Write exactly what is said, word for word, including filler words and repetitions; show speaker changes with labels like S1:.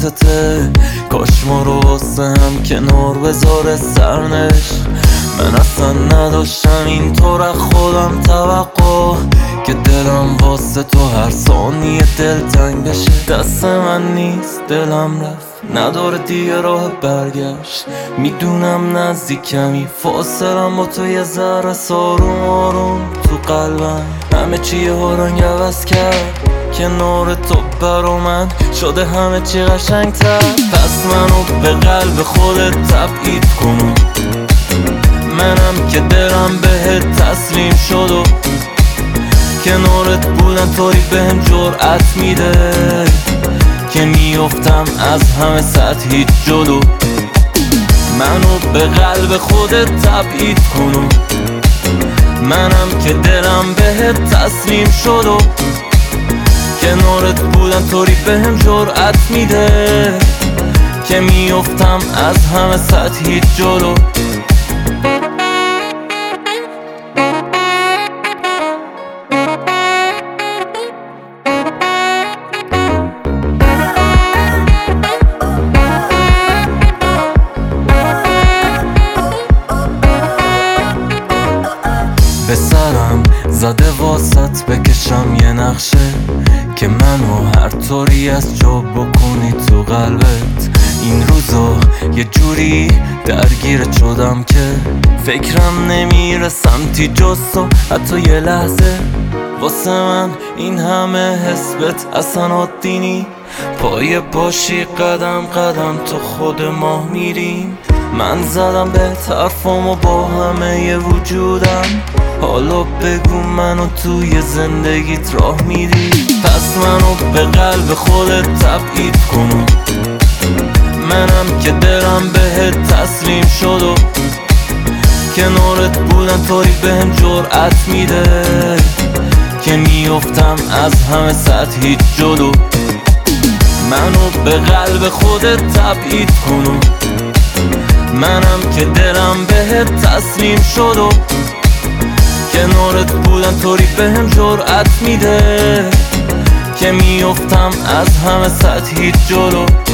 S1: یادته، کاش ما رو واسه هم کنار بذاره سرنوشت. من اصلا نداشتم اینطور از خودم توقع که دلم واسه تو هر ثانیه دلتنگ بشه. دست من نیست، دلم رفت، نداره دیگه راه برگشت. میدونم نزدیکمی، فاصلم با تو یه ذره آروم آروم تو قلبم. همه چی یه رنگ عوض کرد، کنار تو برا من شده همه چی قشنگتر. پس منو به قلب خودت تبعید کن، منم که دلم بهت تسلیم شد و کنارت بودن طوری بهم جرأت میده که میافتم از همه سطحی جلو. منو به قلب خودت تبعید کن، منم که دلم بهت تسلیم شد و کنارت بودن طوری بهم جرأت میده که میافتم از همه سطحی جلو. به سرم زده واسط بکشم یه نقشه که منو هر طوری از جا بکنی تو قلبت. این روزا یه جوری درگیرت شدم که فکرم نمیره سمتی جز تو حتی یه لحظه. واسه من این همه حسبت اصلا عادی نی، پای پاشی قدم قدم تو خود ماه میریم. من زدم به حرفامو با همه ی وجودم، حالا بگو منو توی زندگیت راه میدی. پس منو به قلب خودت تبعید کن، منم که دلم بهت تسلیم شد و کنارت بودن طوری بهم جرأت میده که میافتم از همه سطحی جلو. منو به قلب خودت تبعید کن، منم که دلم بهت تسلیم شد و کنارت بودن طوری بهم جرأت میده که میافتم از همه سطحی جلو.